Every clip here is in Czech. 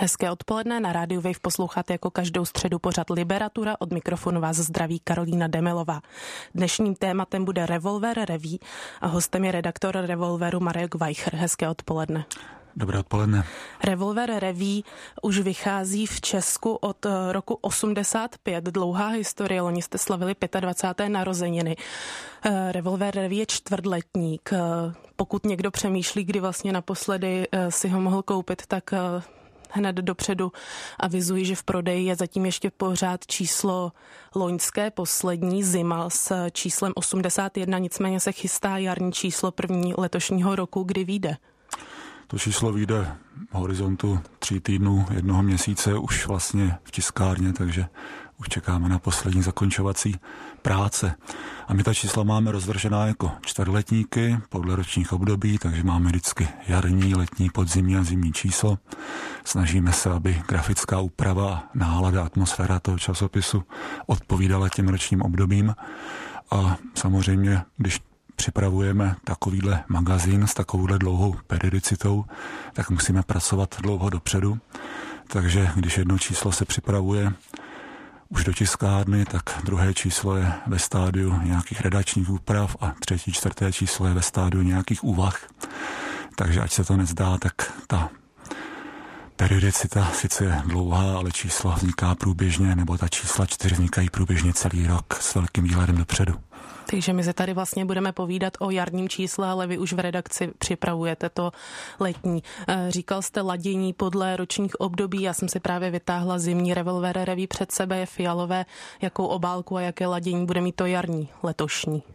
Hezké odpoledne, na rádiu Wave posloucháte jako každou středu pořad Liberatura, od mikrofonu vás zdraví Karolína Demelová. Dnešním tématem bude Revolver Revue a hostem je redaktor Revolveru Marek Weicher. Hezké odpoledne. Dobré odpoledne. Revolver Revue už vychází v Česku od roku 85, dlouhá historie, loni jste slavili 25. narozeniny. Revolver Revue je čtvrtletník. Pokud někdo přemýšlí, kdy vlastně naposledy si ho mohl koupit, tak hned dopředu avizuji, že v prodeji je zatím ještě pořád číslo loňské, poslední zima s číslem 81, nicméně se chystá jarní číslo první letošního roku, kdy vyjde. To číslo vyjde v horizontu 3 týdnů, 1 měsíce už vlastně v tiskárně, takže už čekáme na poslední zakončovací práce. A my ta čísla máme rozvržená jako čtvrtletníky podle ročních období, takže máme vždycky jarní, letní, podzimní a zimní číslo. Snažíme se, aby grafická úprava a nálada, atmosféra toho časopisu odpovídala těm ročním obdobím. A samozřejmě, když připravujeme takovýhle magazín s takovouhle dlouhou periodicitou, tak musíme pracovat dlouho dopředu. Takže když jedno číslo se připravuje už do tiskárny, tak druhé číslo je ve stádiu nějakých redakčních úprav a 3., 4. číslo je ve stádiu nějakých úvah. Takže ať se to nezdá, tak ta periodicita sice je dlouhá, ale čísla vzniká průběžně, nebo ta čísla 4 vznikají průběžně celý rok s velkým výhledem dopředu. Takže my se tady vlastně budeme povídat o jarním čísle, ale vy už v redakci připravujete to letní. Říkal jste ladění podle ročních období, já jsem si právě vytáhla zimní Revolver Revue před sebe, je fialové, jakou obálku a jaké ladění bude mít to jarní, letošní?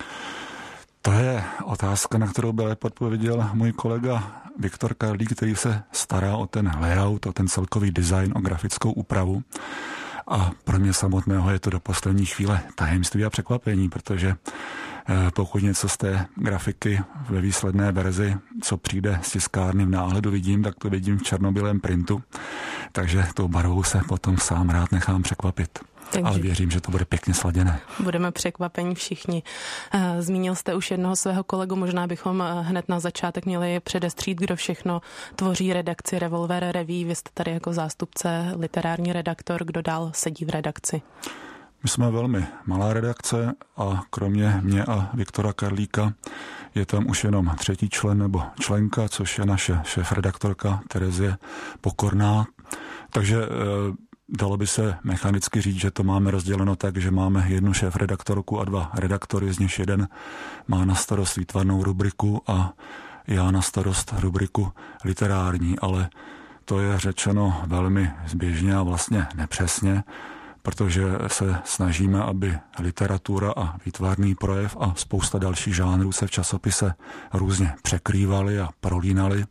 To je otázka, na kterou byl odpověděl můj kolega Viktor Karlík, který se stará o ten layout, o ten celkový design, o grafickou úpravu. A pro mě samotného je to do poslední chvíle tajemství a překvapení, protože pokud něco z té grafiky ve výsledné verzi, co přijde z tiskárny v náhledu vidím, tak to vidím v černobílém printu. Takže tou barvou se potom sám rád nechám překvapit. Takže ale věřím, že to bude pěkně sladěné. Budeme překvapení všichni. Zmínil jste už jednoho svého kolegu, možná bychom hned na začátek měli předestřít, kdo všechno tvoří redakci Revolver Revue. Vy jste tady jako zástupce, literární redaktor, kdo dál sedí v redakci? My jsme velmi malá redakce a kromě mě a Viktora Karlíka je tam už jenom 3. člen nebo členka, což je naše šéfredaktorka Terezie Pokorná. Takže dalo by se mechanicky říct, že to máme rozděleno tak, že máme 1 šéfredaktorku a 2 redaktory, z nich jeden má na starost výtvarnou rubriku a já na starost rubriku literární, ale to je řečeno velmi zběžně a vlastně nepřesně, protože se snažíme, aby literatura a výtvarný projev a spousta dalších žánrů se v časopise různě překrývaly a prolínaly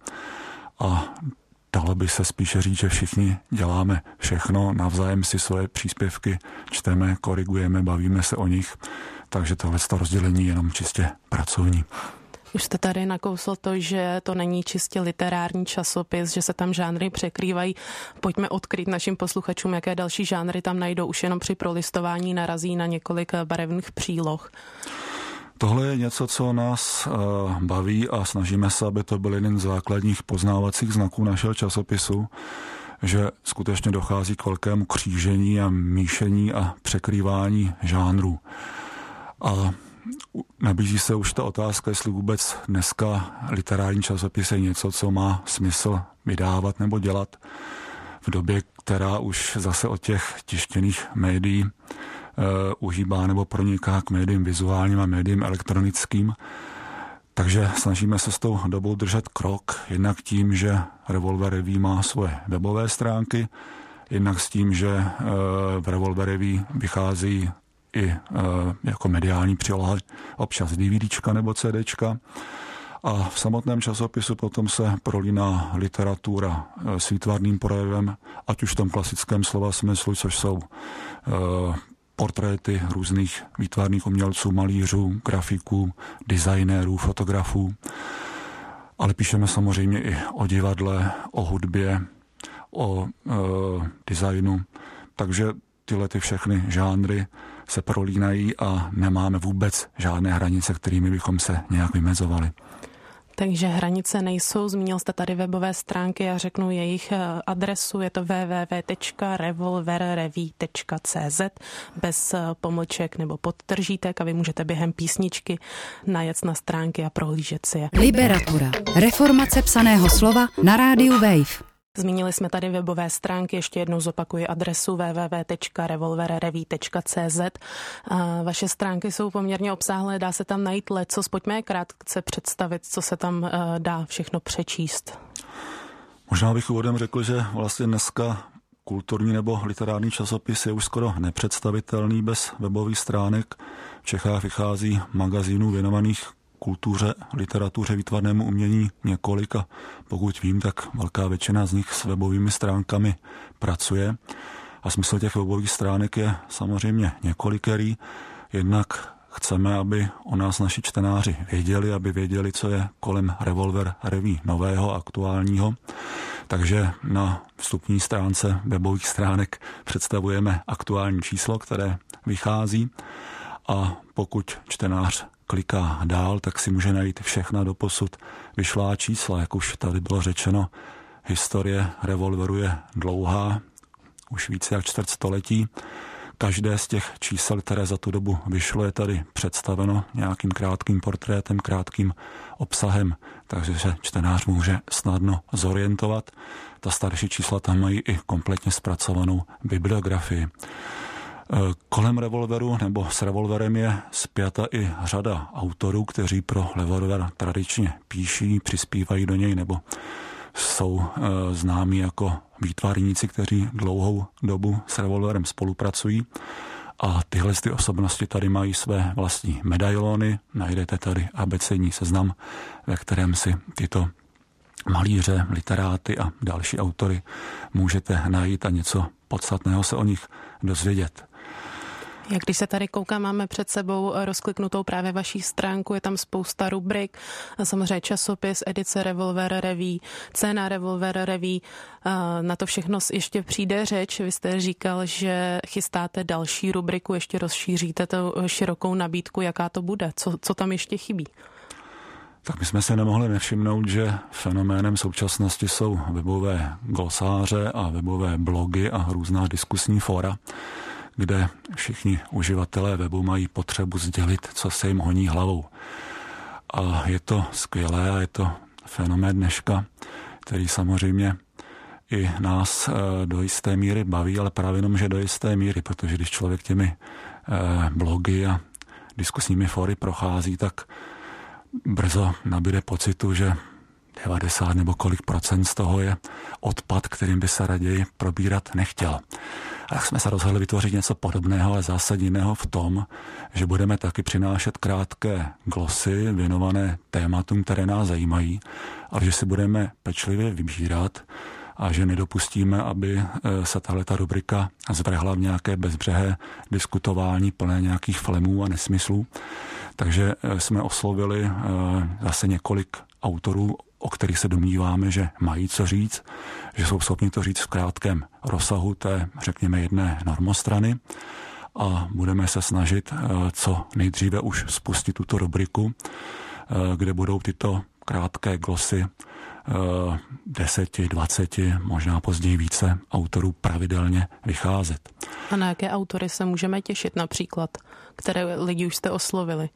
a dalo by se spíše říct, že všichni děláme všechno, navzájem si svoje příspěvky čteme, korigujeme, bavíme se o nich, takže tohle rozdělení je jenom čistě pracovní. Už jste tady nakousl to, že to není čistě literární časopis, že se tam žánry překrývají. Pojďme odkryt našim posluchačům, jaké další žánry tam najdou. Už jenom při prolistování narazí na několik barevných příloh. Tohle je něco, co nás baví a snažíme se, aby to byl jeden z základních poznávacích znaků našeho časopisu, že skutečně dochází k velkému křížení a míšení a překrývání žánrů. A nabízí se už ta otázka, jestli vůbec dneska literární časopis je něco, co má smysl vydávat nebo dělat v době, která už zase od těch tištěných médií uhýbá nebo proniká k médiím vizuálním a médiím elektronickým. Takže snažíme se s tou dobou držet krok, jednak tím, že Revolver Revue má svoje webové stránky, jednak s tím, že v Revolver Revue vychází i jako mediální příloha občas DVDčka nebo CDčka. A v samotném časopisu potom se prolíná literatura s výtvarným projevem, ať už v tom klasickém slova smyslu, což jsou portréty různých výtvarných umělců, malířů, grafiků, designérů, fotografů. Ale píšeme samozřejmě i o divadle, o hudbě, o designu. Takže tyhle všechny žánry se prolínají a nemáme vůbec žádné hranice, kterými bychom se nějak vymezovali. Takže hranice nejsou. Zmínil jste tady webové stránky, já řeknu jejich adresu, je to www.revolverreví.cz bez pomlček nebo podtržítek a vy můžete během písničky najet na stránky a prohlížet si je. Liberatura. Reformace psaného slova na rádiu Wave. Zmínili jsme tady webové stránky, ještě jednou zopakuji adresu www.revolverreví.cz. Vaše stránky jsou poměrně obsáhlé, dá se tam najít lecos. Pojďme krátce představit, co se tam dá všechno přečíst. Možná bych úvodem řekl, že vlastně dneska kulturní nebo literární časopis je už skoro nepředstavitelný bez webových stránek. V Čechách vychází magazínů věnovaných kultuře, literatuře, výtvarnému umění několik a pokud vím, tak velká většina z nich s webovými stránkami pracuje. A smysl těch webových stránek je samozřejmě několikerý. Jednak chceme, aby o nás naši čtenáři věděli, aby věděli, co je kolem Revolver Reví nového, aktuálního. Takže na vstupní stránce webových stránek představujeme aktuální číslo, které vychází a pokud čtenář kliká dál, tak si může najít všechna doposud vyšlá čísla. Jak už tady bylo řečeno, historie Revolveru je dlouhá, už více jak čtvrtstoletí. Každé z těch čísel, které za tu dobu vyšlo, je tady představeno nějakým krátkým portrétem, krátkým obsahem, takže se čtenář může snadno zorientovat. Ta starší čísla tam mají i kompletně zpracovanou bibliografii. Kolem Revolveru nebo s Revolverem je spjata i řada autorů, kteří pro Revolver tradičně píší, přispívají do něj nebo jsou známí jako výtvarníci, kteří dlouhou dobu s Revolverem spolupracují. A tyhle ty osobnosti tady mají své vlastní medailony. Najdete tady abecední seznam, ve kterém si tyto malíře, literáty a další autory můžete najít a něco podstatného se o nich dozvědět. Jak když se tady koukám, máme před sebou rozkliknutou právě vaší stránku, je tam spousta rubrik, samozřejmě časopis, edice Revolver Reví, cena Revolver Reví, na to všechno ještě přijde řeč. Vy jste říkal, že chystáte další rubriku, ještě rozšíříte tu širokou nabídku, jaká to bude, co tam ještě chybí? Tak my jsme si nemohli nevšimnout, že fenoménem současnosti jsou webové glosáře a webové blogy a různá diskusní fóra, kde všichni uživatelé webu mají potřebu sdělit, co se jim honí hlavou. A je to skvělé a je to fenomén dneška, který samozřejmě i nás do jisté míry baví, ale právě jenom, že do jisté míry, protože když člověk těmi blogy a diskusními fóry prochází, tak brzo nabíde pocitu, že 90 nebo kolik procent z toho je odpad, kterým by se raději probírat nechtěl. A tak jsme se rozhodli vytvořit něco podobného, ale zásadního v tom, že budeme taky přinášet krátké glosy věnované tématům, které nás zajímají, ale že si budeme pečlivě vybírat a že nedopustíme, aby se tahleta rubrika zvrhla v nějaké bezbřehé diskutování plné nějakých flemů a nesmyslů. Takže jsme oslovili zase několik autorů, o kterých se domníváme, že mají co říct, že jsou schopni to říct v krátkém rozsahu té, řekněme, jedné normostrany a budeme se snažit co nejdříve už spustit tuto rubriku, kde budou tyto krátké glosy 10, 20, možná později více autorů pravidelně vycházet. A na jaké autory se můžeme těšit například, které lidi už jste oslovili?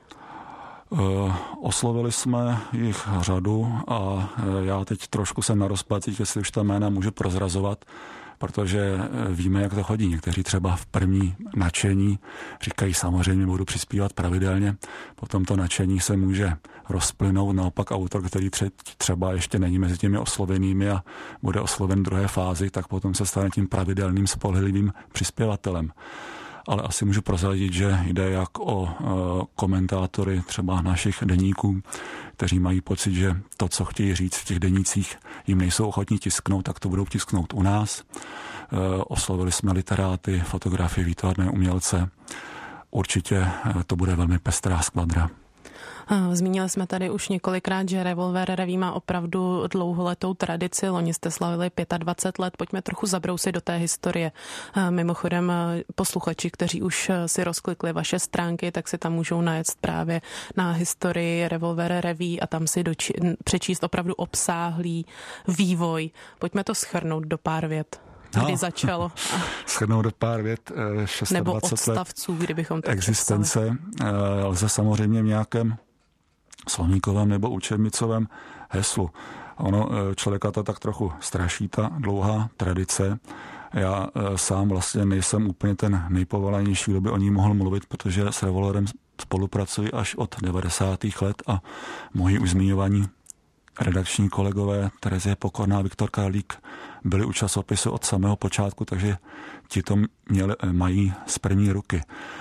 Oslovili jsme jich řadu a já teď trošku jsem na rozpacích, jestli už ta jména můžu prozrazovat, protože víme, jak to chodí. Někteří třeba v první nadšení říkají, samozřejmě budu přispívat pravidelně, potom to nadšení se může rozplynout, naopak autor, který třeba ještě není mezi těmi oslovenými a bude osloven v druhé fázi, tak potom se stane tím pravidelným spolehlivým přispěvatelem. Ale asi můžu prozradit, že jde jak o komentátory třeba našich deníků, kteří mají pocit, že to, co chtějí říct v těch denících, jim nejsou ochotní tisknout, tak to budou tisknout u nás. Oslovili jsme literáty, fotografy, výtvarné umělce. Určitě to bude velmi pestrá skvadra. Zmínili jsme tady už několikrát, že Revolver Revue má opravdu dlouholetou tradici. Loni jste slavili 25 let. Pojďme trochu zabrousit do té historie. Mimochodem posluchači, kteří už si rozklikli vaše stránky, tak si tam můžou najet právě na historii Revolver Revue a tam si přečíst opravdu obsáhlý vývoj. Pojďme to shrnout do pár vět. Kdy začalo? Shrnout do pár vět 26 nebo odstavců, kdybychom to existence lze samozřejmě v nějakém slovníkovém nebo učebnicovém heslu. Ono člověka to tak trochu straší, ta dlouhá tradice. Já sám vlastně nejsem úplně ten nejpovolanější, kdo by o ní mohl mluvit, protože s Revolverem spolupracuji až od 90. let a moji už zmiňovaní redakční kolegové Terezie Pokorná a Viktor Karlík byli u časopisu od samého počátku, takže ti to mají z první ruky.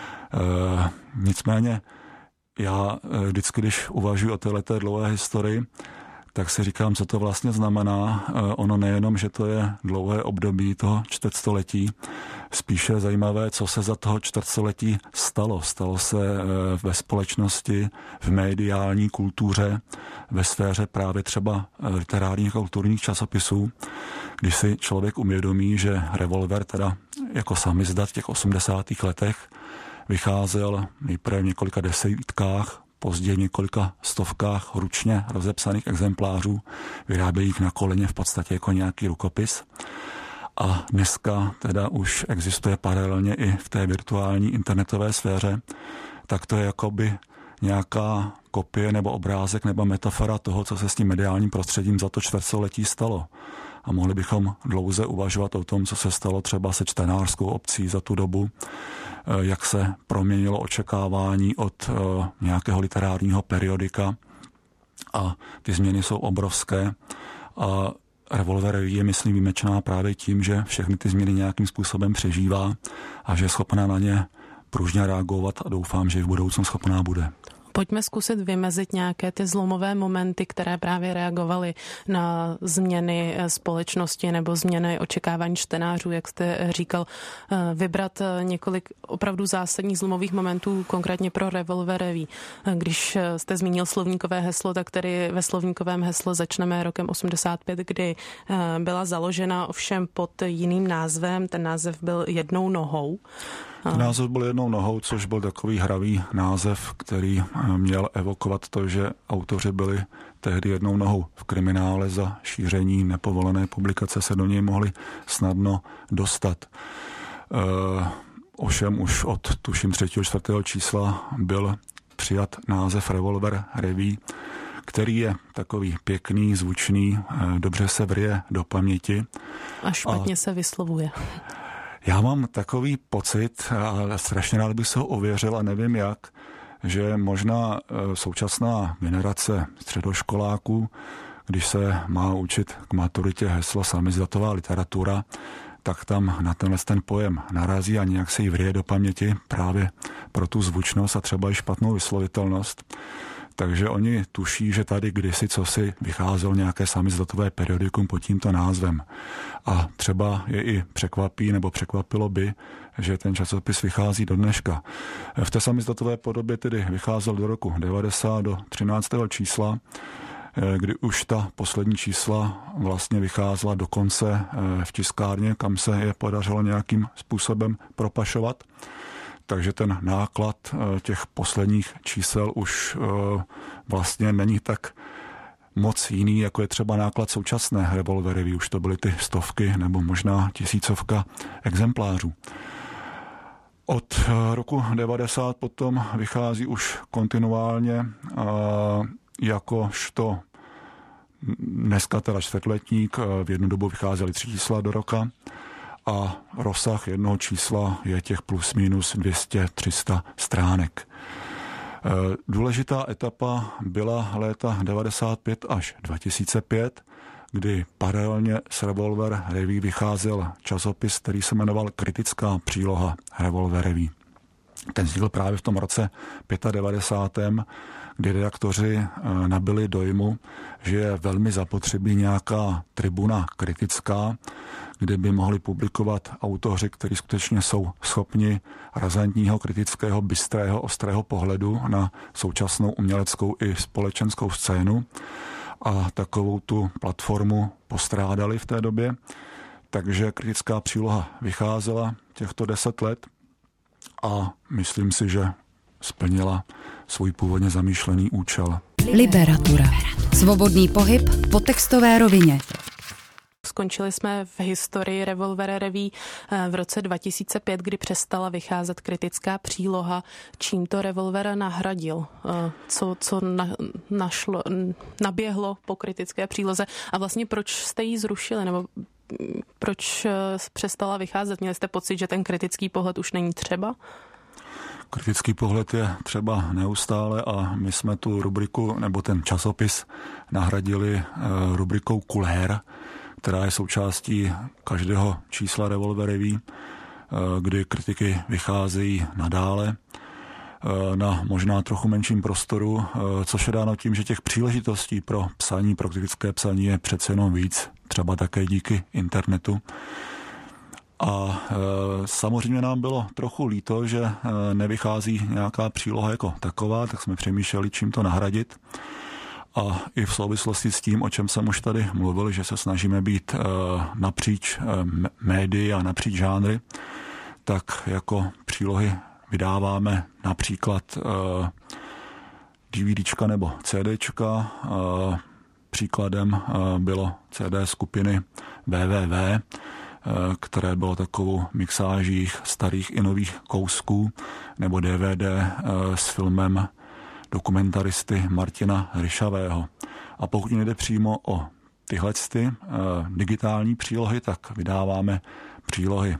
Nicméně já vždycky, když uvažuji o této dlouhé historii, tak si říkám, co to vlastně znamená. Ono nejenom, že to je dlouhé období toho čtvrtstoletí, spíše zajímavé, co se za toho čtvrtstoletí stalo. Stalo se ve společnosti, v mediální kultuře, ve sféře právě třeba literárních a kulturních časopisů, když si člověk uvědomí, že Revolver teda jako samizdat v těch 80. letech vycházel nejprve v několika desítkách, později v několika stovkách ručně rozepsaných exemplářů, vyrábějí jich na koleně v podstatě jako nějaký rukopis. A dneska teda už existuje paralelně i v té virtuální internetové sféře, tak to je jakoby nějaká kopie nebo obrázek nebo metafora toho, co se s tím mediálním prostředím za to čtvrtstoletí stalo. A mohli bychom dlouze uvažovat o tom, co se stalo třeba se čtenářskou obcí za tu dobu, jak se proměnilo očekávání od nějakého literárního periodika a ty změny jsou obrovské a Revolver je, myslím, výjimečná právě tím, že všechny ty změny nějakým způsobem přežívá a že je schopná na ně pružně reagovat a doufám, že v budoucnu schopná bude. Pojďme zkusit vymezit nějaké ty zlomové momenty, které právě reagovaly na změny společnosti nebo změny očekávání čtenářů, jak jste říkal, vybrat několik opravdu zásadních zlomových momentů, konkrétně pro Revolver Revue. Když jste zmínil slovníkové heslo, tak tedy ve slovníkovém hesle začneme rokem 85, kdy byla založena ovšem pod jiným názvem. Ten název byl Jednou nohou. Název byl Jednou nohou, což byl takový hravý název, který měl evokovat to, že autoři byli tehdy jednou nohou v kriminále za šíření nepovolené publikace, se do něj mohli snadno dostat. Ovšem už od tuším 3. 4. čísla byl přijat název Revolver Revue, který je takový pěkný, zvučný, dobře se vryje do paměti. A špatně se vyslovuje. Já mám takový pocit, a strašně rád bych se ho ověřil a nevím jak, že možná současná generace středoškoláků, když se má učit k maturitě heslo samizdatová literatura, tak tam na ten pojem narazí a nějak se jí vryje do paměti právě pro tu zvučnost a třeba i špatnou vyslovitelnost. Takže oni tuší, že tady kdysi cosi vycházelo nějaké samizdatové periodikum pod tímto názvem. A třeba je i překvapí nebo překvapilo by, že ten časopis vychází do dneška. V té samizdatové podobě tedy vycházel do roku 90 do 13. čísla, kdy už ta poslední čísla vlastně vycházela dokonce v tiskárně, kam se je podařilo nějakým způsobem propašovat. Takže ten náklad těch posledních čísel už vlastně není tak moc jiný, jako je třeba náklad současné Revolver Revue. Už to byly ty stovky nebo možná tisícovka exemplářů. Od roku 90 potom vychází už kontinuálně jakožto dneska teda čtvrtletník, v jednu dobu vycházely 3 čísla do roka a rozsah jednoho čísla je těch plus minus 200-300 stránek. Důležitá etapa byla léta 95 až 2005, kdy paralelně s Revolver Revue vycházel časopis, který se jmenoval Kritická příloha Revolver Revue. Ten vznikl právě v tom roce 95., kdy redaktoři nabili dojmu, že je velmi zapotřebí nějaká tribuna kritická, kde by mohli publikovat autoři, kteří skutečně jsou schopni razantního, kritického, bystrého, ostrého pohledu na současnou uměleckou i společenskou scénu. A takovou tu platformu postrádali v té době. Takže kritická příloha vycházela těchto 10 let a myslím si, že splnila svůj původně zamýšlený účel. Liberatura. Svobodný pohyb po textové rovině. Skončili jsme v historii Revolver Revue v roce 2005, kdy přestala vycházet kritická příloha. Čím to Revolver nahradil? Co naběhlo po kritické příloze? A vlastně proč jste ji zrušili? Nebo proč přestala vycházet? Měli jste pocit, že ten kritický pohled už není třeba? Kritický pohled je třeba neustále a my jsme tu rubriku nebo ten časopis nahradili rubrikou Kulér, která je součástí každého čísla Revolver Revue, kdy kritiky vycházejí nadále na možná trochu menším prostoru, což je dáno tím, že těch příležitostí pro psaní, pro kritické psaní je přece jenom víc, třeba také díky internetu. A samozřejmě nám bylo trochu líto, že nevychází nějaká příloha jako taková, tak jsme přemýšleli, čím to nahradit. A i v souvislosti s tím, o čem jsem už tady mluvil, že se snažíme být napříč médii a napříč žánry, tak jako přílohy vydáváme například DVDčka nebo CDčka. Příkladem bylo CD skupiny www, které bylo takovou mixáží starých i nových kousků, nebo DVD s filmem dokumentaristy Martina Ryšavého. A pokud nejde přímo o tyhle digitální přílohy, tak vydáváme přílohy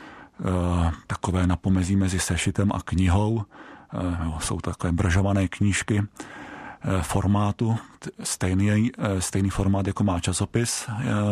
takové na pomezí mezi sešitem a knihou. Jsou takové bržované knížky formátu, stejný formát, jako má časopis.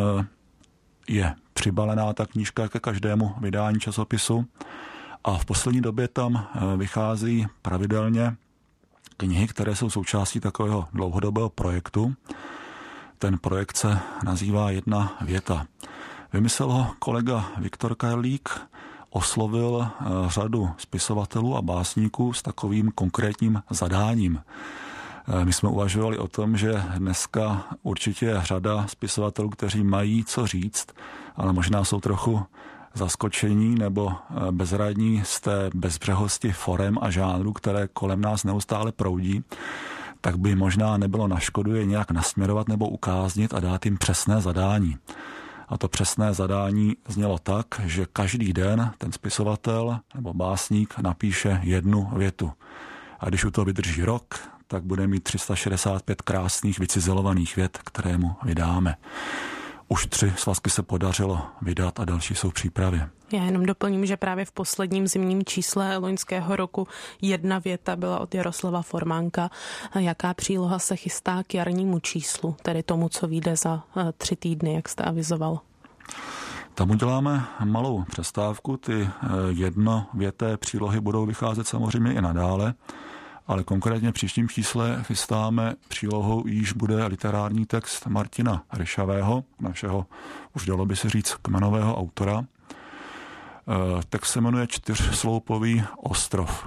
Je přibalená ta knížka ke každému vydání časopisu a v poslední době tam vychází pravidelně knihy, které jsou součástí takového dlouhodobého projektu. Ten projekt se nazývá Jedna věta. Vymyslel ho kolega Viktor Karlík, oslovil řadu spisovatelů a básníků s takovým konkrétním zadáním. My jsme uvažovali o tom, že dneska určitě je řada spisovatelů, kteří mají co říct, ale možná jsou trochu zaskočení nebo bezradní z té bezbřehosti forem a žánrů, které kolem nás neustále proudí, tak by možná nebylo na škodu je nějak nasměrovat nebo ukáznit a dát jim přesné zadání. A to přesné zadání znělo tak, že každý den ten spisovatel nebo básník napíše jednu větu. A když u toho vydrží rok, tak bude mít 365 krásných vycizelovaných vět, které mu vydáme. Už 3 svazky se podařilo vydat a další jsou v přípravě. Já jenom doplním, že právě v posledním zimním čísle loňského roku jedna věta byla od Jaroslava Formánka. Jaká příloha se chystá k jarnímu číslu, tedy tomu, co vyjde za 3 týdny, jak jste avizoval? Tam uděláme malou přestávku. Ty jednověté přílohy budou vycházet samozřejmě i nadále, ale konkrétně v příštím čísle chystáme přílohu, jíž bude literární text Martina Ryšavého, našeho, už dalo by se říct, kmenového autora. Text se jmenuje 4sloupový ostrov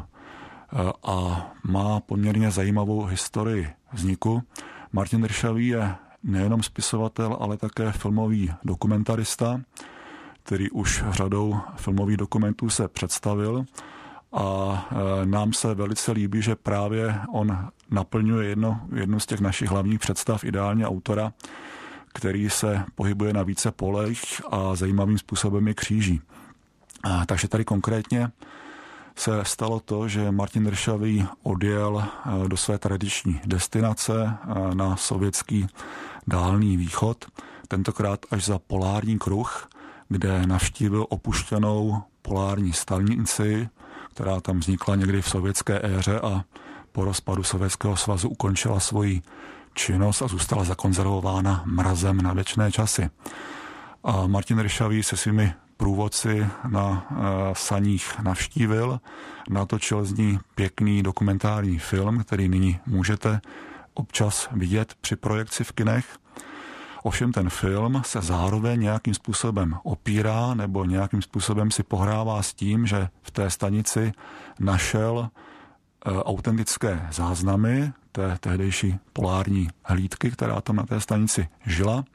a má poměrně zajímavou historii vzniku. Martin Ryšavý je nejenom spisovatel, ale také filmový dokumentarista, který už řadou filmových dokumentů se představil. A nám se velice líbí, že právě on naplňuje jednu z těch našich hlavních představ ideálně autora, který se pohybuje na více polech a zajímavým způsobem je kříží. Takže tady konkrétně se stalo to, že Martin Ryšavý odjel do své tradiční destinace na sovětský dálný východ, tentokrát až za polární kruh, kde navštívil opuštěnou polární stanici, která tam vznikla někdy v sovětské éře a po rozpadu Sovětského svazu ukončila svoji činnost a zůstala zakonzervována mrazem na věčné časy. A Martin Ryšavý se svými průvodci na saních navštívil. Natočil z ní pěkný dokumentární film, který nyní můžete občas vidět při projekci v kinech. Ovšem ten film se zároveň nějakým způsobem opírá nebo nějakým způsobem si pohrává s tím, že v té stanici našel autentické záznamy té tehdejší polární hlídky, která tam na té stanici žila.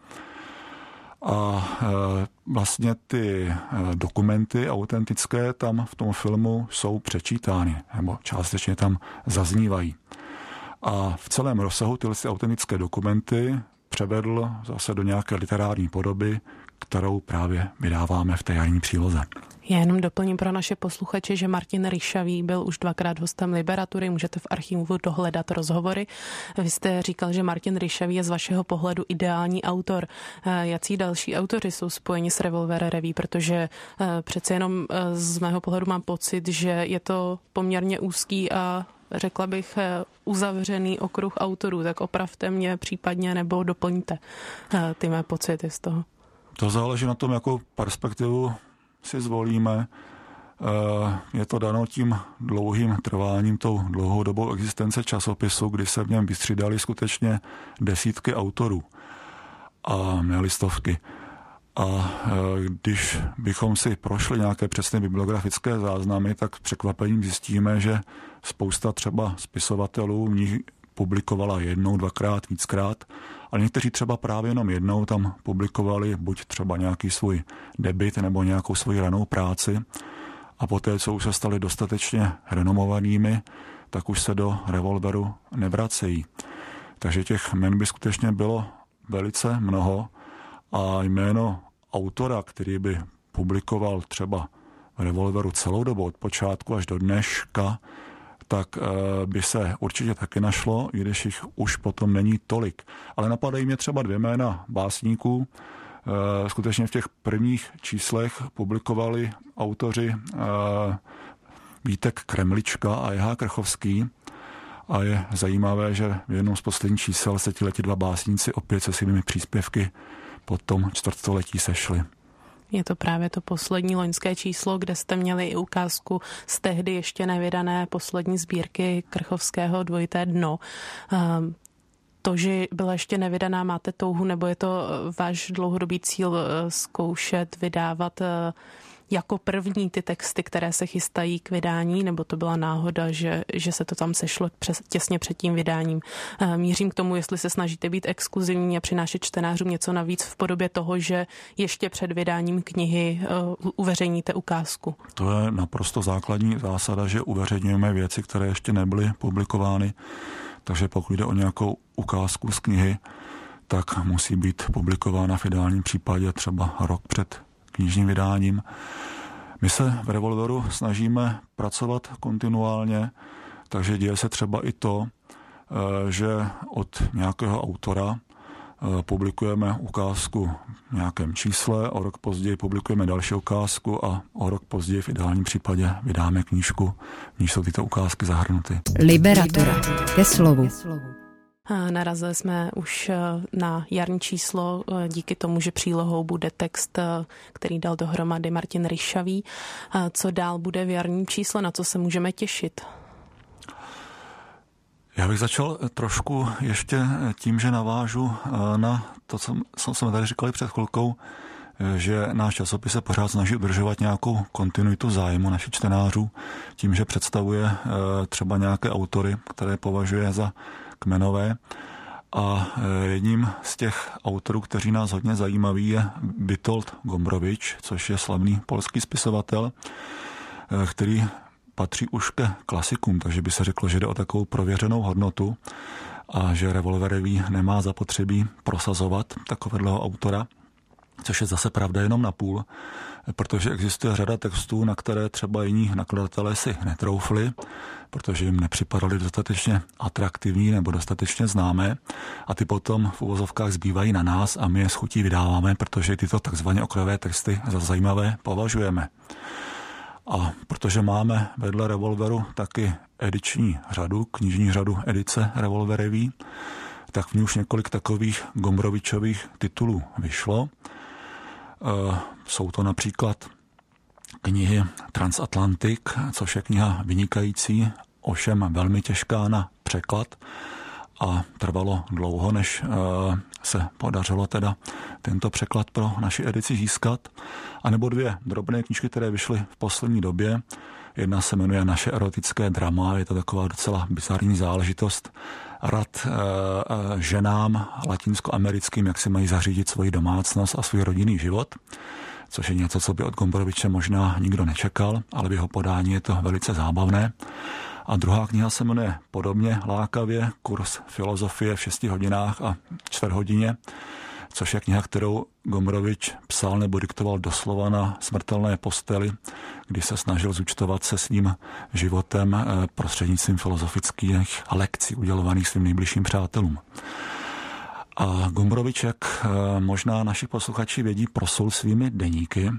A vlastně ty dokumenty autentické tam v tom filmu jsou přečítány, nebo částečně tam zaznívají. A v celém rozsahu tyhle autentické dokumenty převedl zase do nějaké literární podoby, kterou právě vydáváme v té jarní příloze. Já jenom doplním pro naše posluchače, že Martin Ryšavý byl už 2krát hostem Liberatury, můžete v archivu dohledat rozhovory. Vy jste říkal, že Martin Ryšavý je z vašeho pohledu ideální autor. Jací další autoři jsou spojeni s Revolver Revue, protože přece jenom z mého pohledu mám pocit, že je to poměrně úzký a řekla bych uzavřený okruh autorů, tak opravte mě případně nebo doplňte ty mé pocity z toho. To záleží na tom, jakou perspektivu si zvolíme. Je to dano tím dlouhým trváním, tou dlouhou dobou existence časopisu, kdy se v něm vystřídali skutečně desítky autorů a ne stovky. A když bychom si prošli nějaké přesné bibliografické záznamy, tak s překvapením zjistíme, že spousta třeba spisovatelů v nich publikovala jednou, dvakrát, víckrát, ale někteří třeba právě jenom jednou tam publikovali buď třeba nějaký svůj debut nebo nějakou svoji ranou práci a poté, co už se stali dostatečně renomovanými, tak už se do Revolveru nevracejí. Takže těch jmen by skutečně bylo velice mnoho a jméno autora, který by publikoval třeba v Revolveru celou dobu od počátku až do dneška, tak by se určitě taky našlo, i když jich už potom není tolik. Ale napadají mě třeba 2 jména básníků. Skutečně v těch prvních číslech publikovali autoři Vítek Kremlička a J.H. Krchovský. A je zajímavé, že v jednom z posledních čísel se ti 2 básníci opět se svými příspěvky po tom čtvrtstoletí sešli. Je to právě to poslední loňské číslo, kde jste měli i ukázku z tehdy ještě nevydané poslední sbírky Krchovského Dvojité dno. To, že byla ještě nevydaná, máte touhu, nebo je to váš dlouhodobý cíl zkoušet vydávat jako první ty texty, které se chystají k vydání, nebo to byla náhoda, že se to tam sešlo těsně před tím vydáním? Mířím k tomu, jestli se snažíte být exkluzivní a přinášet čtenářům něco navíc v podobě toho, že ještě před vydáním knihy uveřejníte ukázku. To je naprosto základní zásada, že uveřejňujeme věci, které ještě nebyly publikovány, takže pokud jde o nějakou ukázku z knihy, tak musí být publikována v ideálním případě třeba rok před knižním vydáním. My se v Revolveru snažíme pracovat kontinuálně, takže děje se třeba i to, že od nějakého autora publikujeme ukázku v nějakém čísle, o rok později publikujeme další ukázku a o rok později v ideálním případě vydáme knížku, v níž jsou tyto ukázky zahrnuty. Liberatura. Ke slovu. Narazili jsme už na jarní číslo díky tomu, že přílohou bude text, který dal dohromady Martin Ryšavý. Co dál bude v jarním čísle, na co se můžeme těšit? Já bych začal trošku ještě tím, že navážu na to, co jsme tady říkali před chvilkou, že náš časopis se pořád snaží udržovat nějakou kontinuitu zájmu našich čtenářů tím, že představuje třeba nějaké autory, které považuje za kmenové. A jedním z těch autorů, kteří nás hodně zajímaví, je Witold Gombrowicz, což je slavný polský spisovatel, který patří už ke klasikům, takže by se řeklo, že jde o takovou prověřenou hodnotu a že Revolver Revue nemá zapotřebí prosazovat takového autora, což je zase pravda jenom na půl, protože existuje řada textů, na které třeba jiní nakladatelé si netroufli, protože jim nepřipadaly dostatečně atraktivní nebo dostatečně známé a ty potom v uvozovkách zbývají na nás a my je s chutí vydáváme, protože tyto takzvaně okrajové texty za zajímavé považujeme. A protože máme vedle Revolveru taky ediční řadu, knižní řadu edice Revolver Revue, tak v ní už několik takových Gombrowicových titulů vyšlo. Jsou to například knihy Transatlantik, což je kniha vynikající, ovšem velmi těžká na překlad a trvalo dlouho, než se podařilo teda tento překlad pro naši edici získat. A nebo 2 drobné knížky, které vyšly v poslední době. Jedna se jmenuje Naše erotické drama, je to taková docela bizarní záležitost. Rad ženám latinskoamerickým, jak si mají zařídit svoji domácnost a svůj rodinný život, což je něco, co by od Gombroviče možná nikdo nečekal, ale v jeho podání je to velice zábavné. A druhá kniha se jmenuje podobně lákavě Kurz filozofie v 6 hodinách a 4 hodině, což je kniha, kterou Gombrovič psal nebo diktoval doslova na smrtelné posteli, kdy se snažil zúčtovat se svým životem prostřednictvím filozofických lekcí udělovaných svým nejbližším přátelům. A Gombrovič, jak možná naši posluchači vědí, proslul svými deníky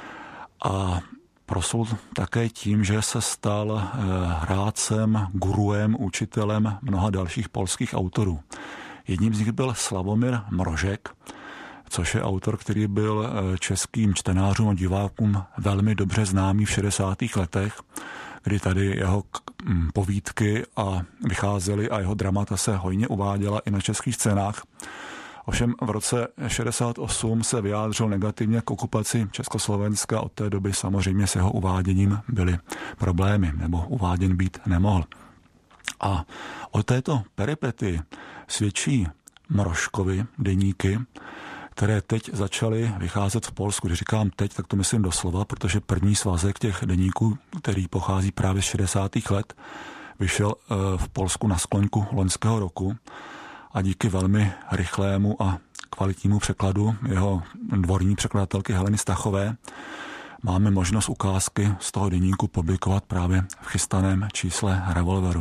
a proslul také tím, že se stal hrádcem, guruem, učitelem mnoha dalších polských autorů. Jedním z nich byl Slavomír Mrožek, což je autor, který byl českým čtenářům a divákům velmi dobře známý v 60. letech, kdy tady jeho povídky a vycházely a jeho dramata se hojně uváděla i na českých scénách. Ovšem v roce 68 se vyjádřil negativně k okupaci Československa. Od té doby samozřejmě s jeho uváděním byly problémy, nebo uváděn být nemohl. A o této peripety svědčí Mrožkovi deníky, které teď začaly vycházet v Polsku. Když říkám teď, tak to myslím doslova, protože první svazek těch deníků, který pochází právě z 60. let, vyšel v Polsku na sklonku loňského roku a díky velmi rychlému a kvalitnímu překladu jeho dvorní překladatelky Heleny Stachové máme možnost ukázky z toho deníku publikovat právě v chystaném čísle Revolveru.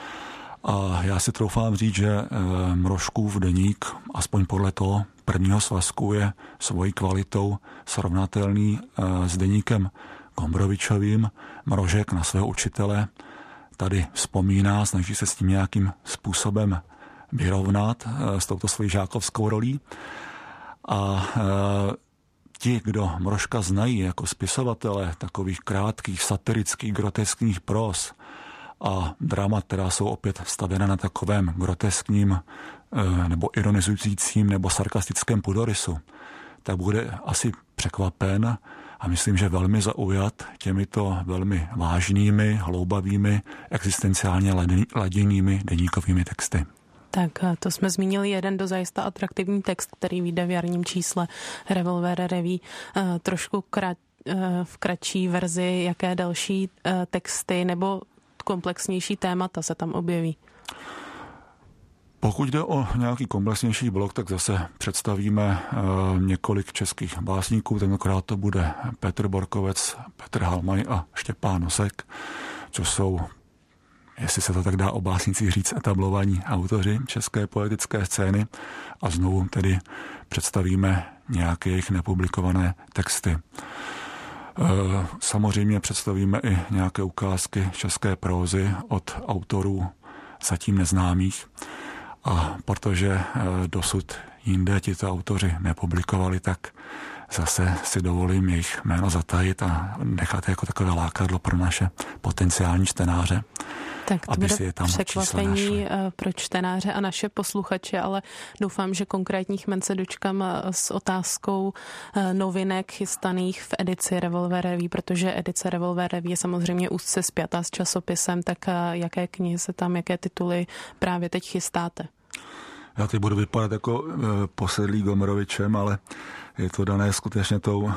A já si troufám říct, že Mrožkův deník, aspoň podle toho prvního svazku, je svojí kvalitou srovnatelný s deníkem Gombrovičovým. Mrožek na svého učitele tady vzpomíná, snaží se s tím nějakým způsobem vyrovnat s touto svojí žákovskou rolí. A ti, kdo Mrožka znají jako spisovatele takových krátkých, satirických, groteskních pros a dramat, která jsou opět stavěna na takovém groteskním nebo ironizujícím nebo sarkastickém půdorysu, tak bude asi překvapen a myslím, že velmi zaujat těmito velmi vážnými, hloubavými, existenciálně laděnými deníkovými texty. Tak to jsme zmínili jeden dozajista atraktivní text, který vyjde v jarním čísle Revolver Revue. Trošku v kratší verzi, jaké další texty nebo komplexnější témata se tam objeví? Pokud jde o nějaký komplexnější blok, tak zase představíme několik českých básníků. Tentokrát to bude Petr Borkovec, Petr Halmaj a Štěpán Nosek, což jsou, jestli se to tak dá o básnicích říct, etablovaní autoři české poetické scény a znovu tedy představíme nějaké jejich nepublikované texty. Samozřejmě představíme i nějaké ukázky české prózy od autorů zatím neznámých a protože dosud jinde tito autoři nepublikovali, tak zase si dovolím jejich jméno zatajit a nechat jako takové lákadlo pro naše potenciální čtenáře. Tak to bude překvapení pro čtenáře a naše posluchače, ale doufám, že konkrétních jmen se dočkám s otázkou novinek chystaných v edici Revolver Revue, protože edice Revolver Revue je samozřejmě úzce spjatá s časopisem, tak jaké knihy se tam, jaké tituly právě teď chystáte? Já teď budu vypadat jako posedlý Gombrovičem, ale je to dané skutečně tou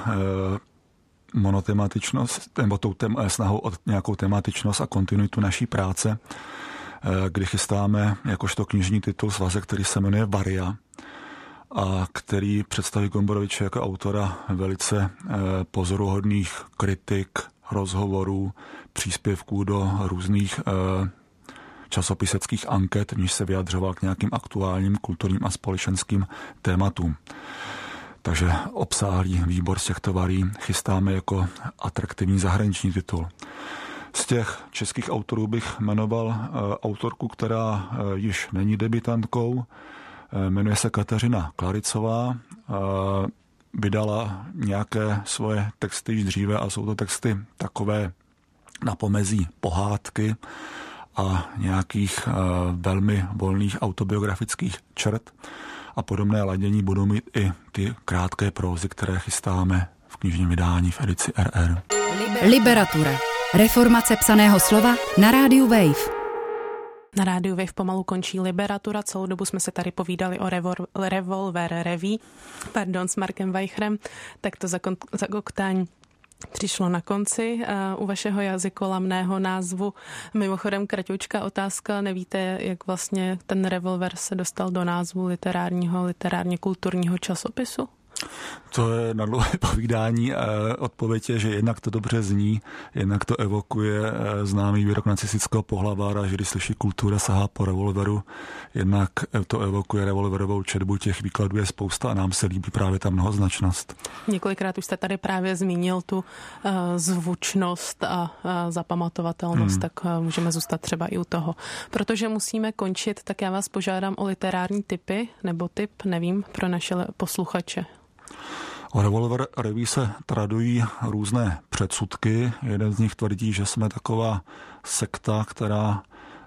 monotematičnost, nebo tou snahou o nějakou tematičnost a kontinuitu naší práce, kdy chystáme jakožto knižní titul svazek, který se jmenuje Varia a který představí Gombroviče jako autora velice pozoruhodných kritik, rozhovorů, příspěvků do různých časopiseckých anket, v níž se vyjadřoval k nějakým aktuálním kulturním a společenským tématům. Takže obsáhlý výbor z těchto varí chystáme jako atraktivní zahraniční titul. Z těch českých autorů bych jmenoval autorku, která již není debutantkou, jmenuje se Kateřina Klaricová, vydala nějaké svoje texty již dříve a jsou to texty takové na pomezí pohádky a nějakých velmi volných autobiografických črt a podobné ladění budou mít i ty krátké prózy, které chystáme v knižním vydání v edici RR. Liberatura. Reformace psaného slova na rádiu Wave. Na rádiu Wave pomalu končí Liberatura. Celou dobu jsme se tady povídali o Revolver Revue, s Markem Weicherem, tak to zakoktání přišlo na konci. U vašeho jazykolamného názvu mimochodem kratoučká otázka. Nevíte, jak vlastně ten Revolver se dostal do názvu literárně kulturního časopisu? To je na dlouhé povídání. Odpověď je, že jednak to dobře zní, jednak to evokuje známý výrok nacistického pohlavára, že když slyší kultura sahá po revolveru, jednak to evokuje revolverovou četbu, těch výkladů je spousta a nám se líbí právě ta mnohoznačnost. Několikrát už jste tady právě zmínil tu zvučnost a zapamatovatelnost, tak můžeme zůstat třeba i u toho. Protože musíme končit, tak já vás požádám o literární tipy, nebo tip, nevím, pro naše posluchače. O Revolver Revue se tradují různé předsudky. Jeden z nich tvrdí, že jsme taková sekta, která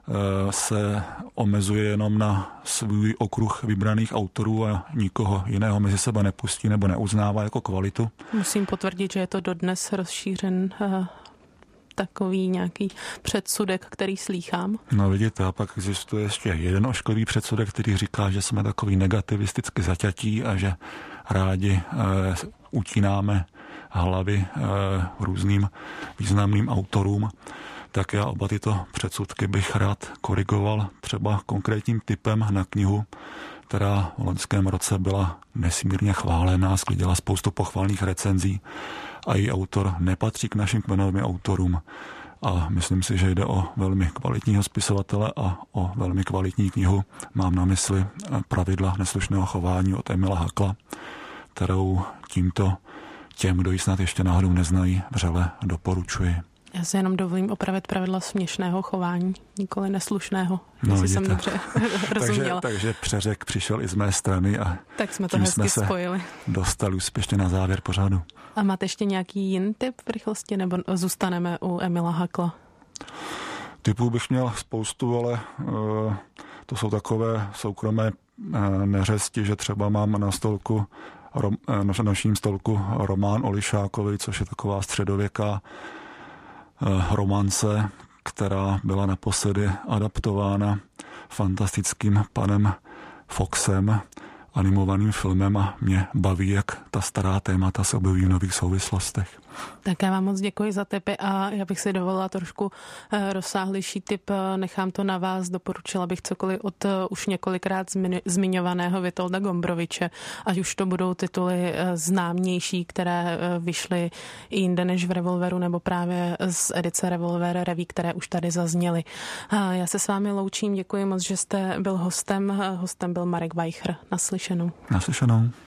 se omezuje jenom na svůj okruh vybraných autorů a nikoho jiného mezi sebe nepustí nebo neuznává jako kvalitu. Musím potvrdit, že je to dodnes rozšířen takový nějaký předsudek, který slýchám. No vidíte, a pak existuje ještě jeden ošklivý předsudek, který říká, že jsme takový negativisticky zaťatí a že rádi utínáme hlavy různým významným autorům. Tak já oba tyto předsudky bych rád korigoval třeba konkrétním tipem na knihu, která v loňském roce byla nesmírně chválená, sklidila spoustu pochvalných recenzí a její autor nepatří k našim kmenovým autorům. A myslím si, že jde o velmi kvalitního spisovatele a o velmi kvalitní knihu. Mám na mysli Pravidla neslušného chování od Emila Hackla, kterou tímto těm, kdo ji snad ještě náhodou neznají, vřele doporučuji. Já se jenom dovolím opravit pravidla směšného chování, nikoli neslušného, no, jestli jsem dobře rozuměla. Takže přeřek přišel i z mé strany a tak jsme to hezky spojili. Dostali úspěšně na závěr pořadu. A máte ještě nějaký jiný tip v rychlosti, nebo zůstaneme u Emila Hackla? Tipů bych měl spoustu, ale to jsou takové soukromé neřesti, že třeba mám na stolku na naším stolku román o Lišákovi, což je taková středověká romance, která byla naposledy adaptována fantastickým panem Foxem, animovaným filmem a mě baví, jak ta stará témata se objeví v nových souvislostech. Tak já vám moc děkuji za tipy a já bych si dovolila trošku rozsáhlejší tip. Nechám to na vás, doporučila bych cokoliv od už několikrát zmiňovaného Vitolda Gombroviče, ať už to budou tituly známější, které vyšly i jinde než v Revolveru, nebo právě z edice Revolver Revue, které už tady zazněly. Já se s vámi loučím, děkuji moc, že jste byl hostem. Hostem byl Marek Weicher. Naslyšenou.